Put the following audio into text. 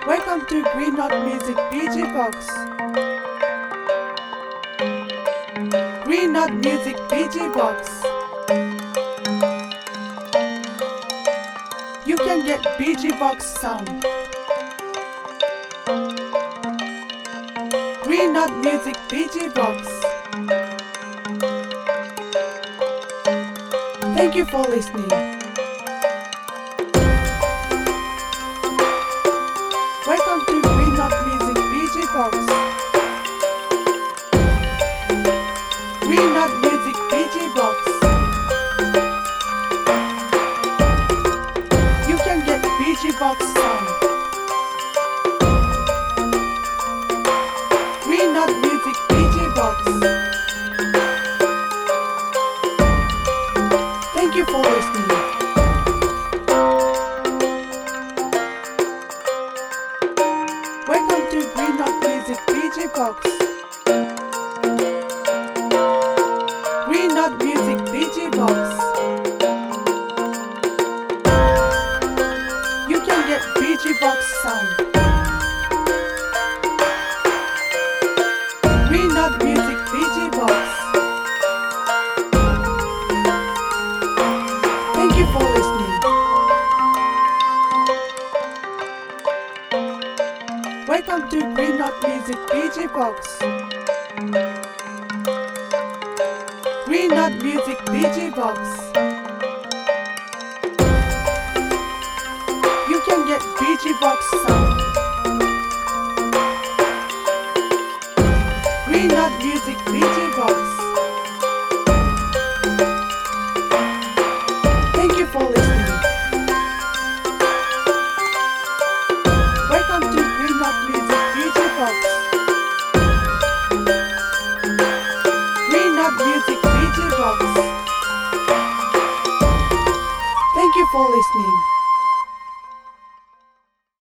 Welcome to Green Knot Music BG Box. Green Knot Music BG Box. You can get BG Box sound. Green Knot Music BG Box. Thank you for listening. Welcome to Green Knot Music BG Box. Green Knot Music BG Box. You can get BG Box sound. Green Knot Music BG Box. Thank you for listening. Welcome to Green Knot Music BG Box. Green Knot Music BG Box. You can get BG Box sound. Green Knot Music BG Box. Thank you for listening. Welcome to Green Knot Music BG Box. Green Knot Music BG Box. You can get BG Box sound. Green Knot Music BG Box. Thank you for listening. Welcome to Green Knot Music BG Box. Green Knot Music BG Box. Thank you for listening.